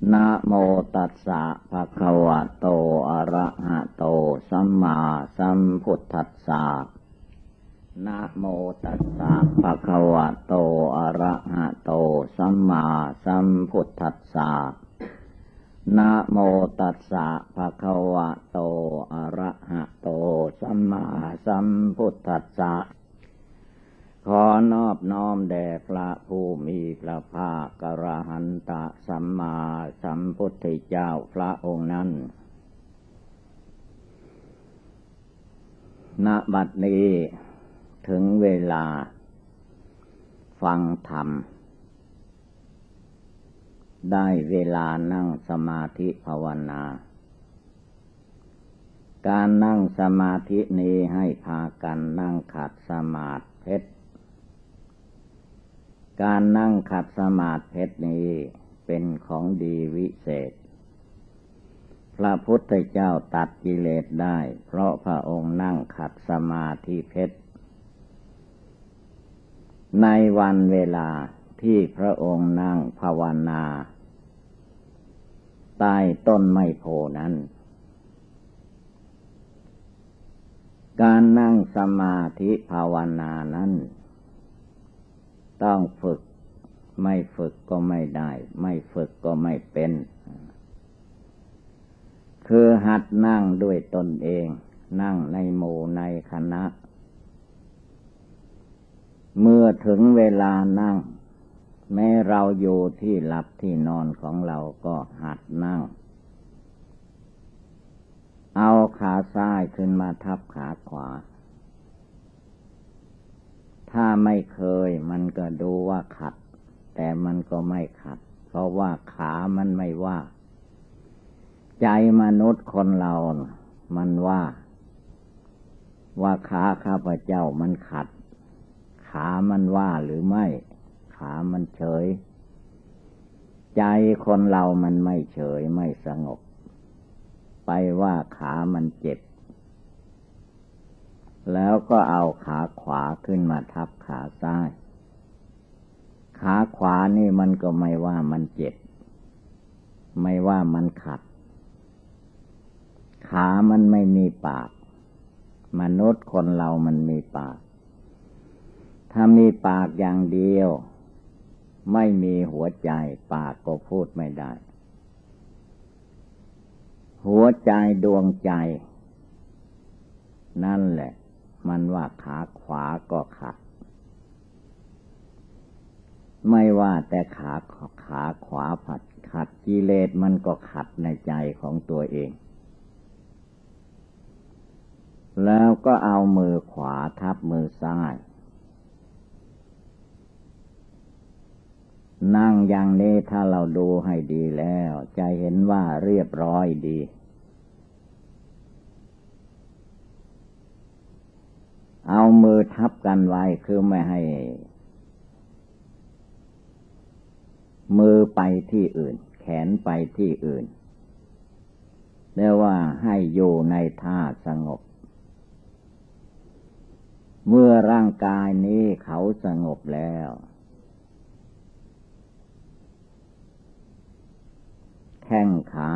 นะโมตัสสะภะคะวะโตอะระหะโตสัมมาสัมพุทธัสสะนะโมตัสสะภะคะวะโตอะระหะโตสัมมาสัมพุทธัสสะนะโมตัสสะภะคะวะโตอะระหะโตสัมมาสัมพุทธัสสะขอนอบน้อมแด่พระผู้มีพระภาคอรหันตสัมมาสัมพุทธเจ้าพระองค์นั้นณบัดนี้ถึงเวลาฟังธรรมได้เวลานั่งสมาธิภาวนาการนั่งสมาธินี้ให้พากันนั่งขัดสมาธิการนั่งขัดสมาธินี้เป็นของดีวิเศษพระพุทธเจ้าตัดกิเลสได้เพราะพระองค์นั่งขัดสมาธิเพชรในวันเวลาที่พระองค์นั่งภาวนาใต้ต้นไมโพนั้นการนั่งสมาธิภาวนานั้นต้องฝึกไม่ฝึกก็ไม่ได้ไม่ฝึกก็ไม่เป็นคือหัดนั่งด้วยตนเองนั่งในหมู่ในคณะเมื่อถึงเวลานั่งแม้เราอยู่ที่หลับที่นอนของเราก็หัดนั่งเอาขาซ้ายขึ้นมาทับขาขวาถ้าไม่เคยมันก็ดูว่าขัดแต่มันก็ไม่ขัดเพราะว่าขามันไม่ว่าใจมนุษย์คนเรามันว่าขาข้าพเจ้ามันขัดขามันว่าหรือไม่ขามันเฉยใจคนเรามันไม่เฉยไม่สงบไปว่าขามันเจ็บแล้วก็เอาขาขวาขึ้นมาทับขาซ้ายขาขวานี่มันก็ไม่ว่ามันเจ็บไม่ว่ามันขัดขามันไม่มีปากมนุษย์คนเรามันมีปากถ้ามีปากอย่างเดียวไม่มีหัวใจปากก็พูดไม่ได้หัวใจดวงใจนั่นแหละมันว่าขาขวาก็ขัดไม่ว่าแต่ขาขวาขัดกิเลสมันก็ขัดในใจของตัวเองแล้วก็เอามือขวาทับมือซ้ายนั่งอย่างนี้ถ้าเราดูให้ดีแล้วจะเห็นว่าเรียบร้อยดีเอามือทับกันไว้คือไม่ให้มือไปที่อื่นแขนไปที่อื่นเรียกว่าให้อยู่ในท่าสงบเมื่อร่างกายนี้เขาสงบแล้วแข้งขา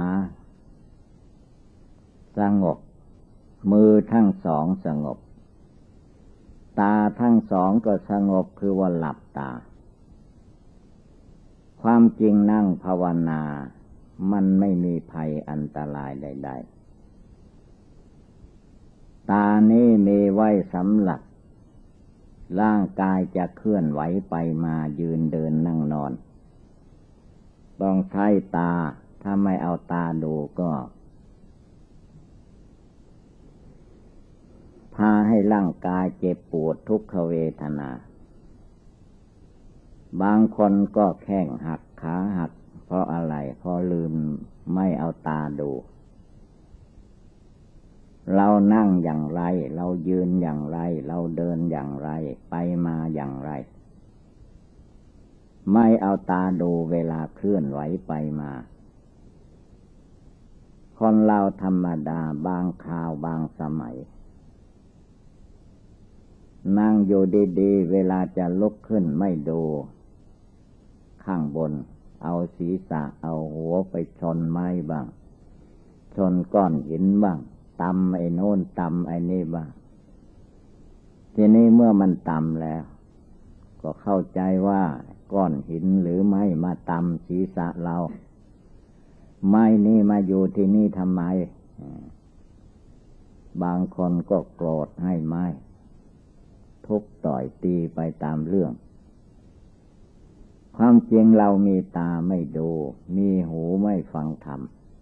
สงบมือทั้งสองสงบตาทั้งสองก็สงบคือว่าหลับตาความจริงนั่งภาวนามันไม่มีภัยอันตรายใดๆตานี้มีไว้สำหรับร่างกายจะเคลื่อนไหวไปมายืนเดินนั่งนอนต้องใช้ตาถ้าไม่เอาตาดูก็พาให้ร่างกายเจ็บปวดทุกขเวทนาบางคนก็แข้งหักขาหักเพราะอะไรเพราะลืมไม่เอาตาดูเรานั่งอย่างไรเรายืนอย่างไรเราเดินอย่างไรไปมาอย่างไรไม่เอาตาดูเวลาเคลื่อนไหวไปมาคนเราธรรมดาบางคราวบางสมัยนั่งอยู่ดีๆเวลาจะลุกขึ้นไม่ดูข้างบนเอาศีรษะเอาหัวไปชนไม้บ้างชนก้อนหินบ้างตำไอ้โน่นตำไอ้นี่บ้างทีนี้เมื่อมันตำแล้วก็เข้าใจว่าก้อนหินหรือไม้มาตำศีรษะเราไม้นี่มาอยู่ที่นี่ทำไมบางคนก็โกรธให้ไม้ทุบต่อยตีไปตามเรื่องความจริงเรามีตาไม่ดูมีหูไม่ฟังธรรม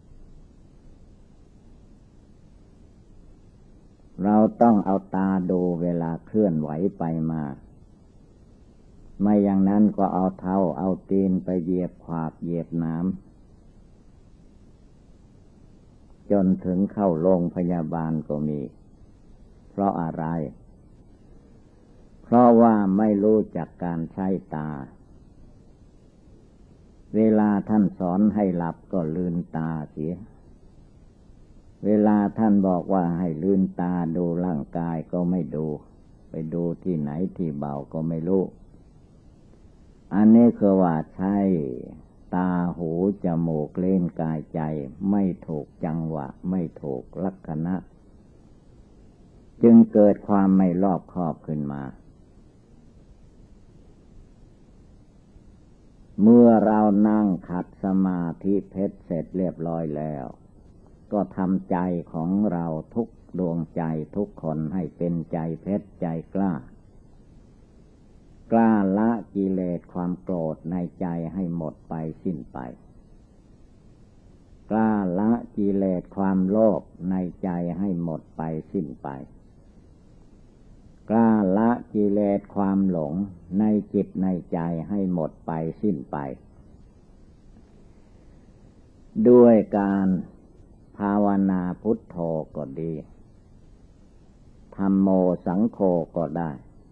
เราต้องเอาตาดูเวลาเคลื่อนไหวไปมาไม่อย่างนั้นก็เอาเท้าเอาตีนไปเหยียบขวากเหยียบน้ำจนถึงเข้าโรงพยาบาลก็มีเพราะอะไรเพราะว่าไม่รู้จักการใช้ตาเวลาท่านสอนให้หลับก็ลืมตาเสียเวลาท่านบอกว่าให้ลืมตาดูร่างกายก็ไม่ดูไปดูที่ไหนที่เบาก็ไม่รู้อันนี้คือว่าใช่ตาหูจมูกเล่นกายใจไม่ถูกจังหวะไม่ถูกลักษณะจึงเกิดความไม่รอบคอบขึ้นมาเมื่อเรานั่งขัดสมาธิเพชรเสร็จเรียบร้อยแล้วก็ทำใจของเราทุกดวงใจทุกคนให้เป็นใจเพชรใจกล้ากล้าละกิเลสความโกรธในใจให้หมดไปสิ้นไปกล้าละกิเลสความโลภในใจให้หมดไปสิ้นไปกล้าละกิเลสความหลงในจิตในใจให้หมดไปสิ้นไปด้วยการภาวนาพุทโธก็ดีธัมโมสังโฆก็ได้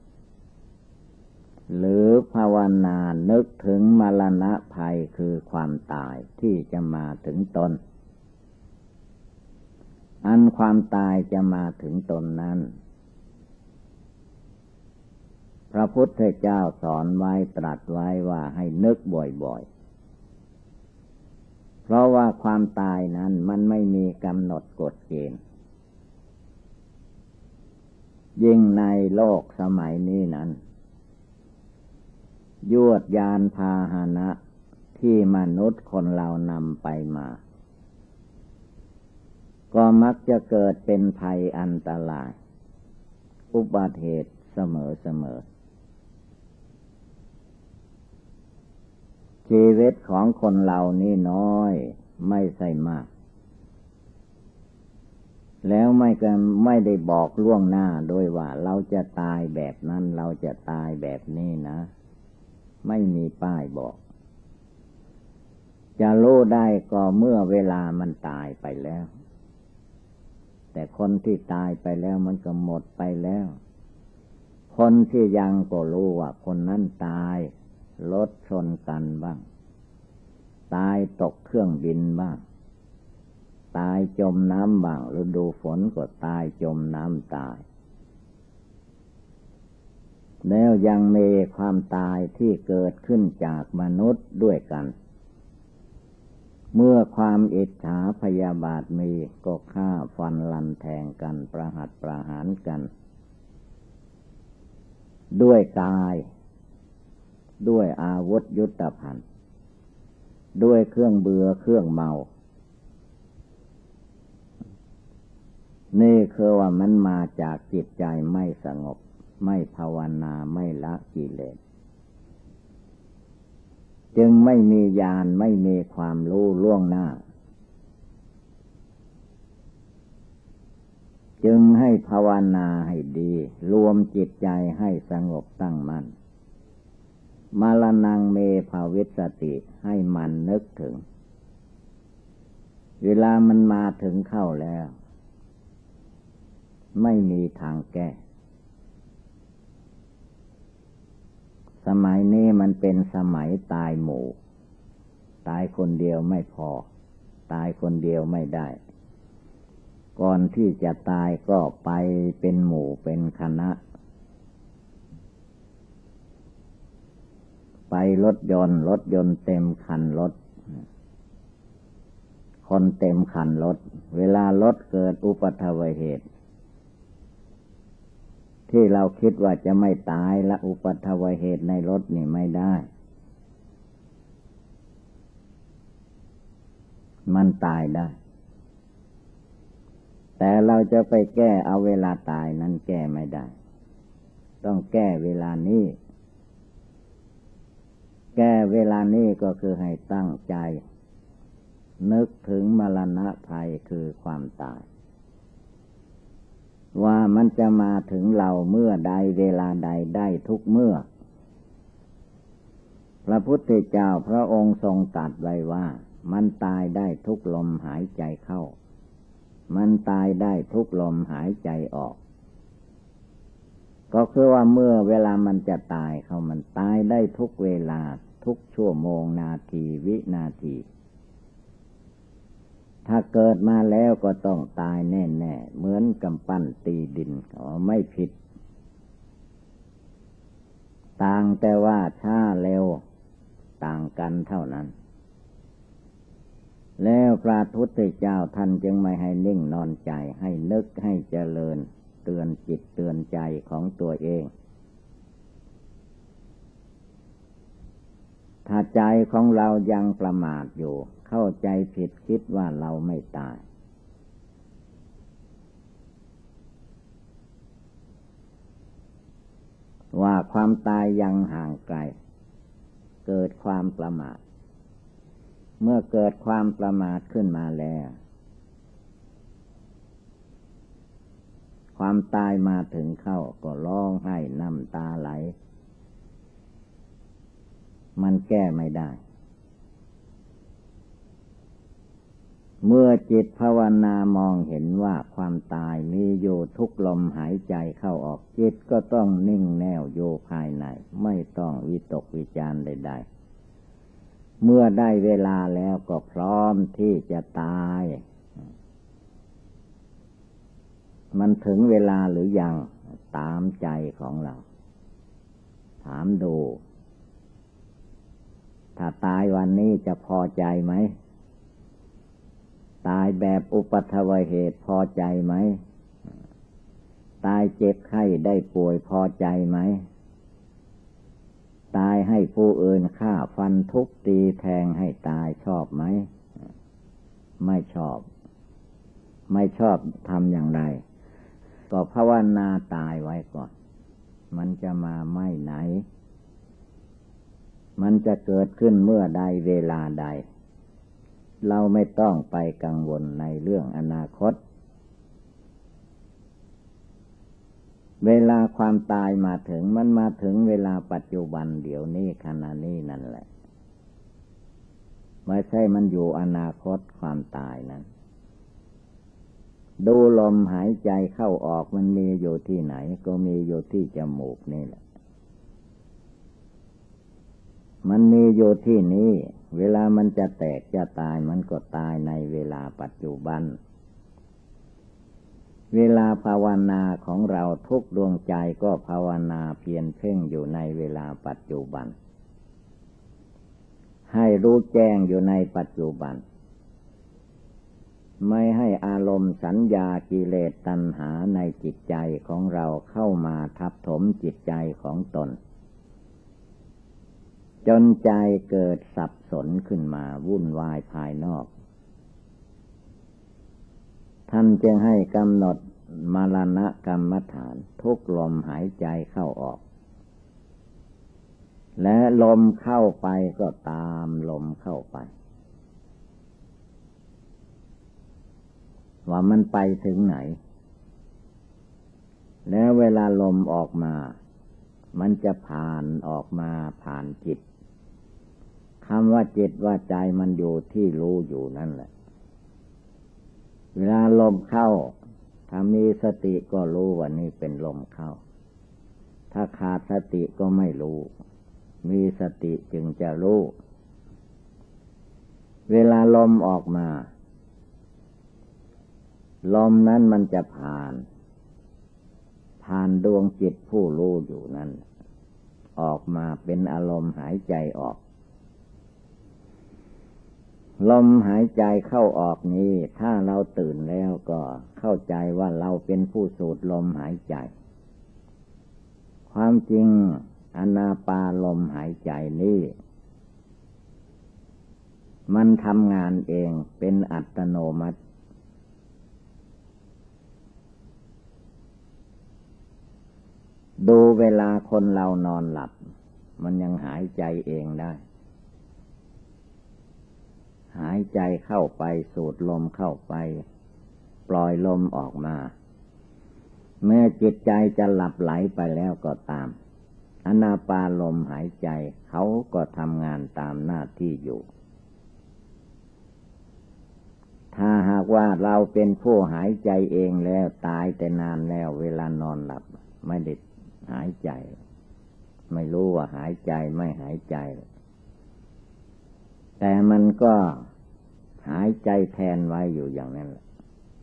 หรือภาวนานึกถึงมรณะภัยคือความตายที่จะมาถึงตนอันความตายจะมาถึงตนนั้นพระพุทธเจ้าสอนไว้ตรัสไว้ว่าให้นึกบ่อยๆเพราะว่าความตายนั้นมันไม่มีกำหนดกฎเกณฑ์ยิ่งในโลกสมัยนี้นั้นยวดยานพาหนะที่มนุษย์คนเรานำไปมาก็มักจะเกิดเป็นภัยอันตรายอุบัติเหตุเสมอชีวิตของคนเรานี่น้อยไม่ใช่มากแล้วไม่ได้บอกล่วงหน้าโดยว่าเราจะตายแบบนั้นเราจะตายแบบนี้นะไม่มีป้ายบอกจะรู้ได้ก็เมื่อเวลามันตายไปแล้วแต่คนที่ตายไปแล้วมันก็หมดไปแล้วคนที่ยังก็รู้ว่าคนนั้นตายรถชนกันบ้างตายตกเครื่องบินบ้างตายจมน้ำบ้างฤดูฝนก็ตายจมน้ำตายแล้วยังมีความตายที่เกิดขึ้นจากมนุษย์ด้วยกันเมื่อความอิจฉาพยาบาทมีก็ฆ่าฟันลันแทงกันประหัตประหารกันด้วยกายด้วยอาวุธยุทโธภัณฑ์ด้วยเครื่องเบื่อเครื่องเมานี่คือว่ามันมาจากจิตใจไม่สงบไม่ภาวนาไม่ละกิเลสจึงไม่มีญาณไม่มีความรู้ล่วงหน้าจึงให้ภาวนาให้ดีรวมจิตใจให้สงบตั้งมั่นมรณังเมภาวิสติให้มันนึกถึงเวลามันมาถึงเข้าแล้วไม่มีทางแก้สมัยนี้มันเป็นสมัยตายหมู่ตายคนเดียวไม่พอตายคนเดียวไม่ได้ก่อนที่จะตายก็ไปเป็นหมู่เป็นคณะไปรถยนต์เต็มคันรถคนเต็มคันรถเวลารถเกิดอุบัติเหตุที่เราคิดว่าจะไม่ตายและอุบัติเหตุในรถนี่ไม่ได้มันตายได้แต่เราจะไปแก้เอาเวลาตายนั้นแก้ไม่ได้ต้องแก้เวลานี้แก้เวลานี้ก็คือให้ตั้งใจนึกถึงมรณะภัยคือความตายว่ามันจะมาถึงเราเมื่อใดเวลาใดได้ทุกเมื่อพระพุทธเจ้าพระองค์ทรงตรัสไว้ว่ามันตายได้ทุกลมหายใจเข้ามันตายได้ทุกลมหายใจออกก็คือว่าเมื่อเวลามันจะตายเขามันตายได้ทุกเวลาทุกชั่วโมงนาทีวินาทีถ้าเกิดมาแล้วก็ต้องตายแน่ๆเหมือนกำปั้นตีดินไม่ผิดต่างแต่ว่าช้าเร็วต่างกันเท่านั้นแล้วพระพุทธเจ้าท่านจึงไม่ให้นิ่งนอนใจให้นึกให้เจริญเตือนจิตเตือนใจของตัวเองถ้าใจของเรายังประมาทอยู่เข้าใจผิดคิดว่าเราไม่ตายว่าความตายยังห่างไกลเกิดความประมาทเมื่อเกิดความประมาทขึ้นมาแล้วความตายมาถึงเข้าก็ร้องไห้น้ำตาไหลมันแก้ไม่ได้เมื่อจิตภาวนามองเห็นว่าความตายมีอยู่ทุกลมหายใจเข้าออกจิตก็ต้องนิ่งแน่วอยู่ภายในไม่ต้องวิตกวิจารใดๆเมื่อได้เวลาแล้วก็พร้อมที่จะตายมันถึงเวลาหรือยังตามใจของเราถามดูถ้าตายวันนี้จะพอใจไหมตายแบบอุปัฏฐเหตุพอใจไหมตายเจ็บไข้ได้ป่วยพอใจไหมตายให้ผู้อื่นฆ่าฟันทุบตีแทงให้ตายชอบไหมไม่ชอบทำอย่างไรก็ภาวนาตายไว้ก่อนมันจะมาไม่ไหนมันจะเกิดขึ้นเมื่อใดเวลาใดเราไม่ต้องไปกังวลในเรื่องอนาคตเวลาความตายมาถึงมันมาถึงเวลาปัจจุบันเดี๋ยวนี้ขณะนี้นั่นแหละไม่ใช่มันอยู่อนาคตความตายนั้นดูลมหายใจเข้าออกมันมีอยู่ที่ไหนก็มีอยู่ที่จมูกนี่แหละมันมีอยู่ที่นี้เวลามันจะแตกจะตายมันก็ตายในเวลาปัจจุบันเวลาภาวนาของเราทุกดวงใจก็ภาวนาเพียรเพ่งอยู่ในเวลาปัจจุบันให้รู้แจ้งอยู่ในปัจจุบันไม่ให้อารมณ์สัญญากิเลสตัณหาในจิตใจของเราเข้ามาทับถมจิตใจของตนจนใจเกิดสับสนขึ้นมาวุ่นวายภายนอกท่านจึงให้กำหนดมรณะกรรมฐานทุกลมหายใจเข้าออกและลมเข้าไปก็ตามลมเข้าไปว่ามันไปถึงไหนแล้วเวลาลมออกมามันจะผ่านออกมาผ่านจิตคำว่าจิตว่าใจมันอยู่ที่รู้อยู่นั่นแหละเวลาลมเข้าถ้ามีสติก็รู้ว่านี่เป็นลมเข้าถ้าขาดสติก็ไม่รู้มีสติจึงจะรู้เวลาลมออกมาลมนั้นมันจะผ่านดวงจิตผู้รู้อยู่นั่นออกมาเป็นอารมณ์หายใจออกลมหายใจเข้าออกนี้ถ้าเราตื่นแล้วก็เข้าใจว่าเราเป็นผู้สูดลมหายใจความจริงอานาปานลมหายใจนี้มันทำงานเองเป็นอัตโนมัติดูเวลาคนเรานอนหลับมันยังหายใจเองได้หายใจเข้าไปสูดลมเข้าไปปล่อยลมออกมาแม้จิตใจจะหลับไหลไปแล้วก็ตามอานาปานลมหายใจเขาก็ทำงานตามหน้าที่อยู่ถ้าหากว่าเราเป็นผู้หายใจเองแล้วตายแต่นานแล้วเวลานอนหลับไม่ได้หายใจไม่รู้ว่าหายใจไม่หายใจแต่มันก็หายใจแทนไว้อยู่อย่างนั้นแหละ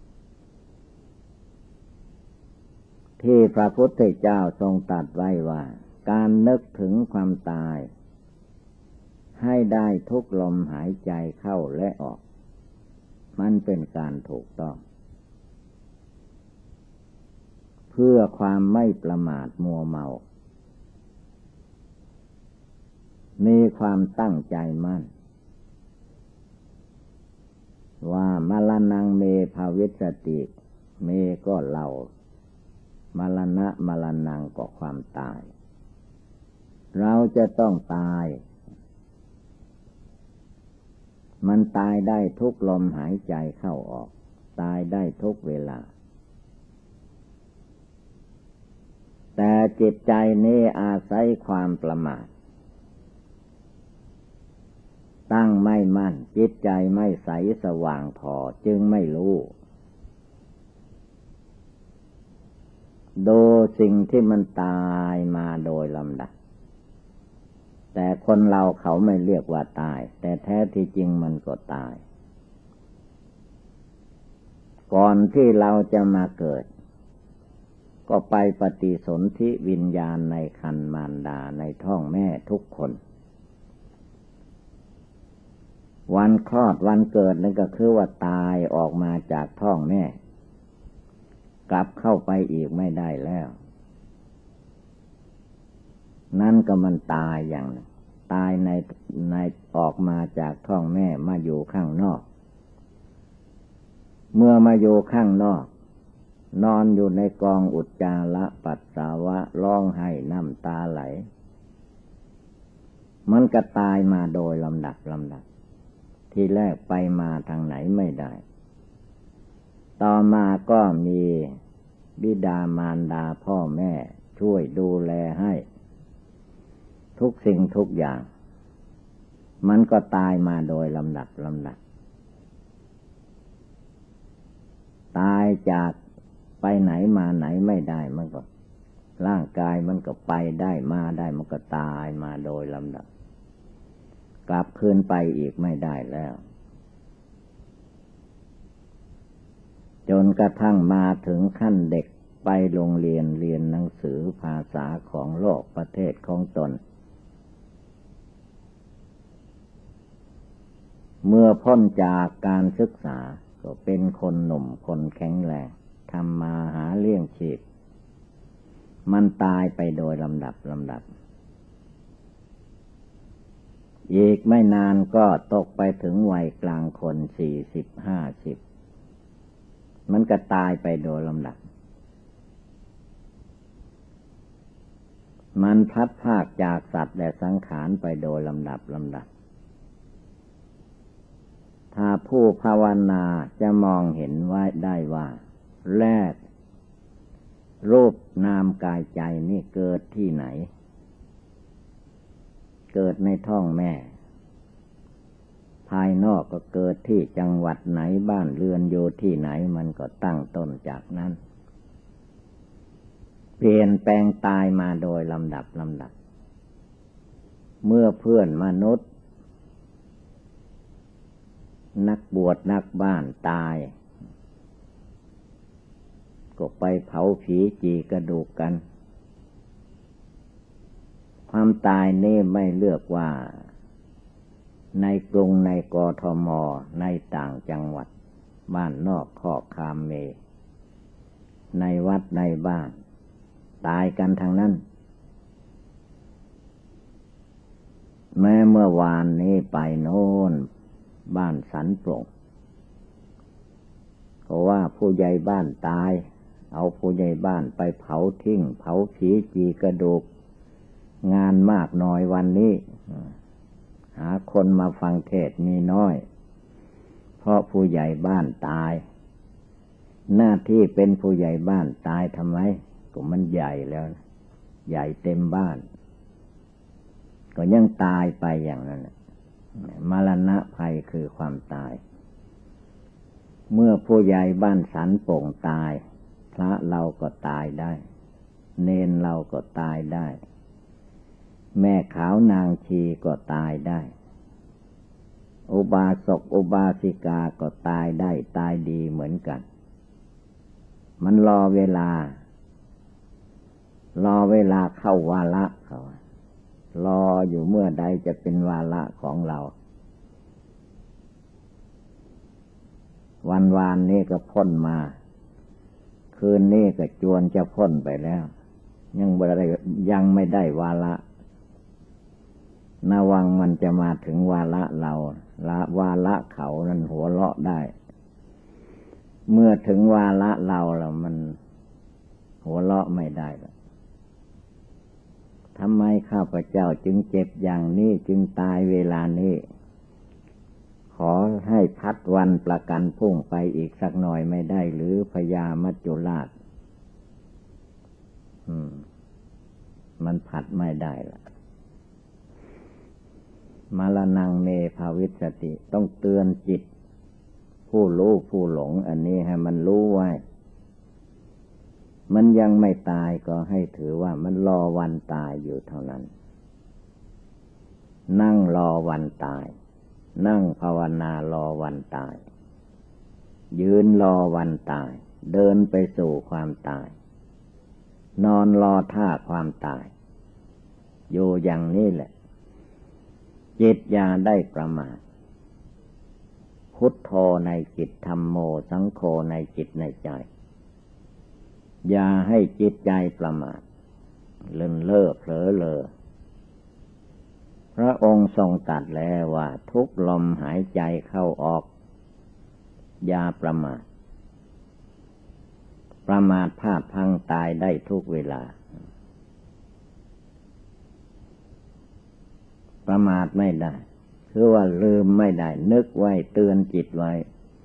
ที่พระพุทธเจ้าทรงตรัสไว้ว่าการนึกถึงความตายให้ได้ทุกลมหายใจเข้าและออกมันเป็นการถูกต้องเพื่อความไม่ประมาทมัวเมามีความตั้งใจมั่นว่ามรณังเมภวิสติเมก็เรามรณะมรณังก็ความตายเราจะต้องตายมันตายได้ทุกลมหายใจเข้าออกตายได้ทุกเวลาแต่จิตใจนี้อาศัยความประมาทตั้งไม่มั่นจิตใจไม่ใสสว่างพอจึงไม่รู้ดูสิ่งที่มันตายมาโดยลำดับแต่คนเราเขาไม่เรียกว่าตายแต่แท้ที่จริงมันก็ตายก่อนที่เราจะมาเกิดก็ไปปฏิสนธิวิญญาณในครรภ์มารดาในท้องแม่ทุกคนวันคลอดวันเกิดนั่นก็คือว่าตายออกมาจากท้องแม่กลับเข้าไปอีกไม่ได้แล้วนั่นก็มันตายอย่างนึงตายในออกมาจากท้องแม่มาอยู่ข้างนอกเมื่อมาอยู่ข้างนอกนอนอยู่ในกองอุจจาระปัสสาวะร้องไห้น้ำตาไหลมันก็ตายมาโดยลำดับที่แรกไปมาทางไหนไม่ได้ต่อมาก็มีบิดามารดาพ่อแม่ช่วยดูแลให้ทุกสิ่งทุกอย่างมันก็ตายมาโดยลำดับตายจากไปไหนมาไหนไม่ได้มันก็ร่างกายมันก็ไปได้มาได้มันก็ตายมาโดยลำดับกลับคืนไปอีกไม่ได้แล้วจนกระทั่งมาถึงขั้นเด็กไปโรงเรียนเรียนหนังสือภาษาของโลกประเทศของตนเมื่อพ้นจากการศึกษาก็เป็นคนหนุ่มคนแข็งแรงทำมาหาเลี้ยงชีพมันตายไปโดยลำดับอีกไม่นานก็ตกไปถึงวัยกลางคน40-50มันก็ตายไปโดยลำดับมันพลัดพรากจากสัตว์และสังขารไปโดยลำดับถ้าผู้ภาวนาจะมองเห็นไว้ได้ว่าแรกรูปนามกายใจนี่เกิดที่ไหนเกิดในท้องแม่ภายนอกก็เกิดที่จังหวัดไหนบ้านเรือนอยู่ที่ไหนมันก็ตั้งต้นจากนั้นเปลี่ยนแปลงตายมาโดยลำดับเมื่อเพื่อนมนุษย์นักบวชนักบ้านตายก็ไปเผาผีจีกระดูกกันความตายนี่ไม่เลือกว่าในกรุงในกทมในต่างจังหวัดบ้านนอกคอกคามเมในวัดในบ้านตายกันทางนั้นแม้เมื่อวานนี้ไปโน่นบ้านสันโปร่งเพราะว่าผู้ใหญ่บ้านตายเอาผู้ใหญ่บ้านไปเผาทิ้งเผาผีจีกระดูกงานมากน้อยวันนี้หาคนมาฟังเทศน์มีน้อยเพราะผู้ใหญ่บ้านตายหน้าที่เป็นผู้ใหญ่บ้านตายทำไมก็มันใหญ่แล้วใหญ่เต็มบ้านก็ยังตายไปอย่างนั้นมรณะภัยคือความตายเมื่อผู้ใหญ่บ้านสันโป่งตายพระเราก็ตายได้เนนเราก็ตายได้แม่ขาวนางชีก็ตายได้อุบาสกอุบาสิกาก็ตายได้ตายดีเหมือนกันมันรอเวลเข้าวาระเขารออยู่เมื่อใดจะเป็นวาระของเราวานนี้ก็พ้นมาคืนนี้ก็จวนจะพ้นไปแล้วยังไม่ได้วาระนาวังมันจะมาถึงวาระเราวาระเขานั้นหัวเราะได้เมื่อถึงวาระเราแล้วมันหัวเราะไม่ได้แล้วทำไมข้าพเจ้าจึงเจ็บอย่างนี้จึงตายเวลานี้ขอให้พัดวันประกันพรุ่งไปอีกสักหน่อยไม่ได้หรือพญามัจจุราชมันผัดไม่ได้ละมรณังเมภาวิสติต้องเตือนจิตผู้รู้ผู้หลงอันนี้ให้มันรู้ไว้มันยังไม่ตายก็ให้ถือว่ามันรอวันตายอยู่เท่านั้นนั่งรอวันตายนั่งภาวนารอวันตายยืนรอวันตายเดินไปสู่ความตายนอนรอท่าความตายอยู่อย่างนี้แหละจิตอย่าได้ประมาทพุทโธในจิตธัมโมสังโฆในจิตในใจอย่าให้จิตใจประมาทเลินเล่อเผลอเลอพระองค์ทรงตรัสแล้วว่าทุกลมหายใจเข้าออกอย่าประมาทพลาดพลั้งตายได้ทุกเวลาประมาทไม่ได้คือว่าลืมไม่ได้นึกไว้เตือนจิตไว้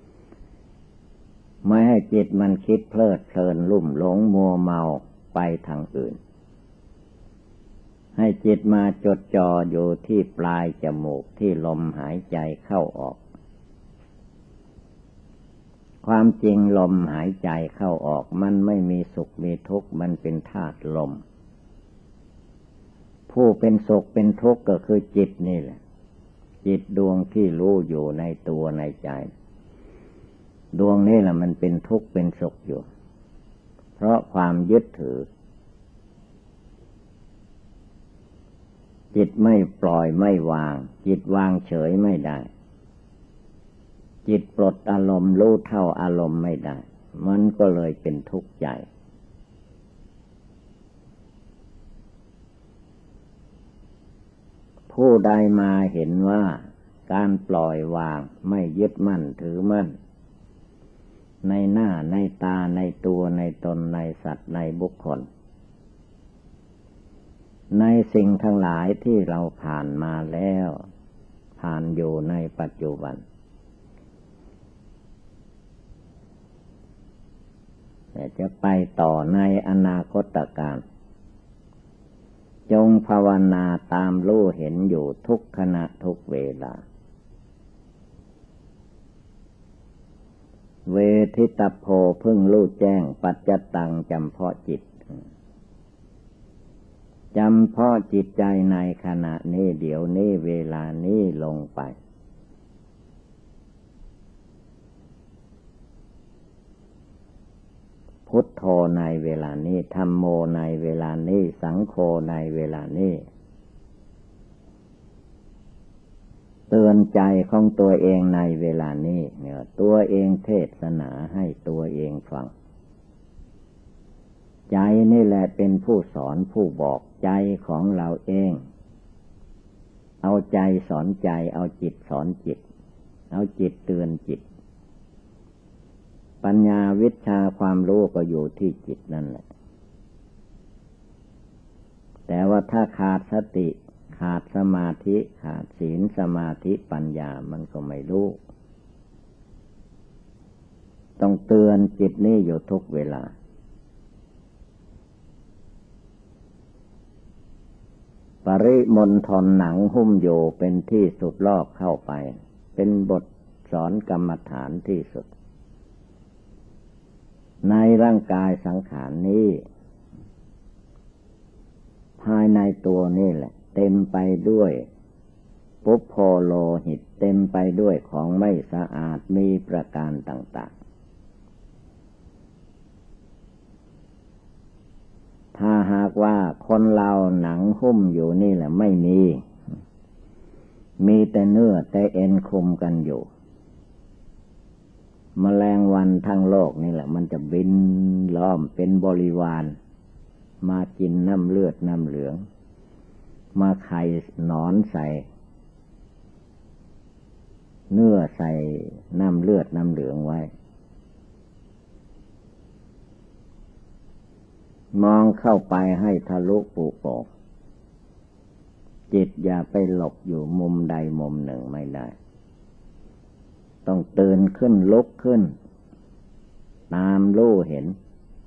ไม่ให้จิตมันคิดเพลิดเพลินลุ่มหลงมัวเมาไปทางอื่นให้จิตมาจดจ่ออยู่ที่ปลายจมูกที่ลมหายใจเข้าออกความจริงลมหายใจเข้าออกมันไม่มีสุขมีทุกข์มันเป็นธาตุลมผู้เป็นสุขเป็นทุกข์ก็คือจิตนี่แหละจิตดวงที่รู้อยู่ในตัวในใจดวงนี้แหละมันเป็นทุกข์เป็นสุขอยู่เพราะความยึดถือจิตไม่ปล่อยไม่วางจิตวางเฉยไม่ได้จิตปลดอารมณ์รู้เท่าอารมณ์ไม่ได้มันก็เลยเป็นทุกข์ใจผู้ใดมาเห็นว่าการปล่อยวางไม่ยึดมั่นถือมั่นในหน้าในตาในตัวในตนในสัตว์ในบุคคลในสิ่งทั้งหลายที่เราผ่านมาแล้วผ่านอยู่ในปัจจุบันแต่จะไปต่อในอนาคตการจงภาวนาตามรู้เห็นอยู่ทุกขณะทุกเวลาเวทิตโพพึ่งรู้แจ้งปัจจตังจำเพาะจิตจำเพาะจิตใจในขณะนี้เดี๋ยวนี้เวลานี้ลงไปพุทโธในเวลานี้ธัมโมในเวลานี้สังโฆในเวลานี้เตือนใจของตัวเองในเวลานี้เนี่ยตัวเองเทศนาให้ตัวเองฟังใจนี่แหละเป็นผู้สอนผู้บอกใจของเราเองเอาใจสอนใจเอาจิตสอนจิตเอาจิตเตือนจิตปัญญาวิชาความรู้ก็อยู่ที่จิตนั่นแหละแต่ว่าถ้าขาดสติขาดสมาธิขาดศีลสมาธิปัญญามันก็ไม่รู้ต้องเตือนจิตนี่อยู่ทุกเวลาปริมณฑลหนังหุ้มอยู่เป็นที่สุดลอกเข้าไปเป็นบทสอนกรรมฐานที่สุดในร่างกายสังขารนี้ภายในตัวนี่แหละเต็มไปด้วยปุพโพโลหิตเต็มไปด้วยของไม่สะอาดมีประการต่างๆถ้าหากว่าคนเราหนังหุ้มอยู่นี่แหละไม่มีแต่เนื้อแต่เอ็นคุมกันอยู่แมลงวันทั้งโลกนี่แหละมันจะบินล้อมเป็นบริวารมากินน้ำเลือดน้ำเหลืองมาไข่หนอนใส่เนื้อใส่น้ำเลือดน้ำเหลืองไว้มองเข้าไปให้ทะลุปุโปร่งจิตอย่าไปหลบอยู่มุมใดมุมหนึ่งไม่ได้ต้องตื่นขึ้นลุกขึ้นตามรู้เห็น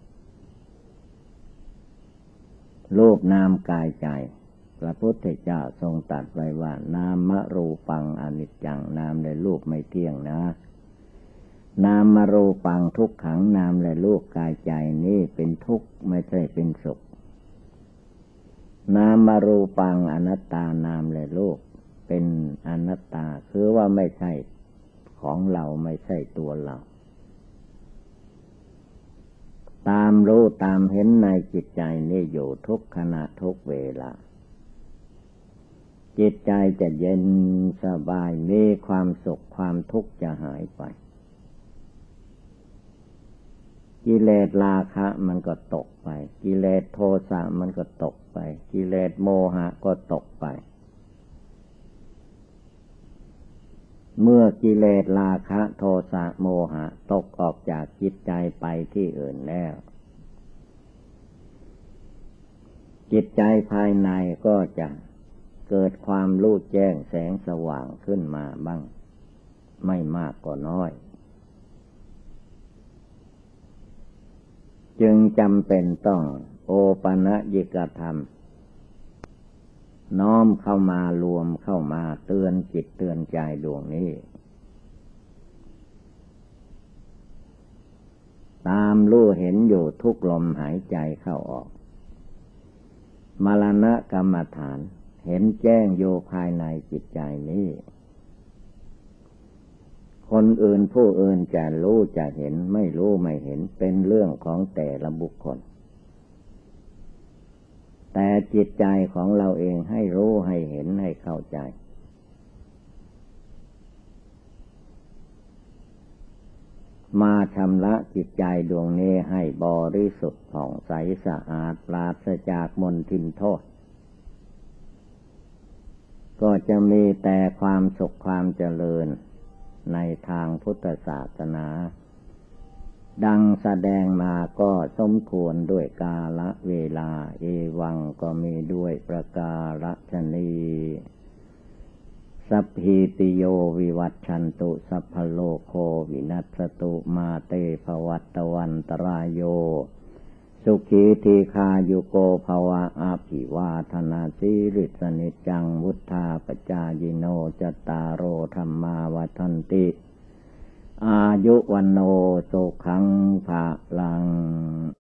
รูปนามกายใจพระพุทธเจ้าทรงตรัสไว้ว่านามรูปังอนิจจังนามและรูปไม่เที่ยงนะนามรูปังทุกขังนามและรูปกายใจนี่เป็นทุกข์ไม่ใช่เป็นสุขนามรูปังอนัตตานามและรูปเป็นอนัตตาคือว่าไม่ใช่ของเราไม่ใช่ตัวเราตามรู้ตามเห็นในจิตใจนี่อยู่ทุกขณะทุกเวลาจิตใจจะเย็นสบายมีความสุขความทุกข์จะหายไปกิเลสราคะมันก็ตกไปกิเลสโทสะมันก็ตกไปกิเลสโมหะก็ตกไปเมื่อกิเลสราคะโทสะโมหะตกออกจากจิตใจไปที่อื่นแล้วจิตใจภายในก็จะเกิดความรู้แจ้งแสงสว่างขึ้นมาบ้างไม่มากก็น้อยจึงจำเป็นต้องโอปนยิกธรรมน้อมเข้ามารวมเข้ามาเตือนจิตเตือนใจดวงนี้ตามรู้เห็นอยู่ทุกลมหายใจเข้าออกมรณะกรรมฐานเห็นแจ้งอยู่ภายในจิตใจนี้คนอื่นผู้อื่นจะรู้จะเห็นไม่รู้ไม่เห็นเป็นเรื่องของแต่ละบุคคลแต่จิตใจของเราเองให้รู้ให้เห็นให้เข้าใจมาชำระจิตใจดวงนี้ให้บริสุทธิ์ผ่องใสสะอาดปราศจากมลทินโทษก็จะมีแต่ความสุขความเจริญในทางพุทธศาสนาดังแสดงมาก็สมควรด้วยกาลเวลาเอวังก็มีด้วยประการฉนี้สัพพิติโยวิวัชชันตุสัพพโลกโควินัสตุมาเตภวัตวันตรายโยสุขีทีคายุโกภวะอาภิวาทนาสิริสนิจังวุธาปจายโนจตารโอธรรมาวัฏันติอายุวันโนสุขังภะลัง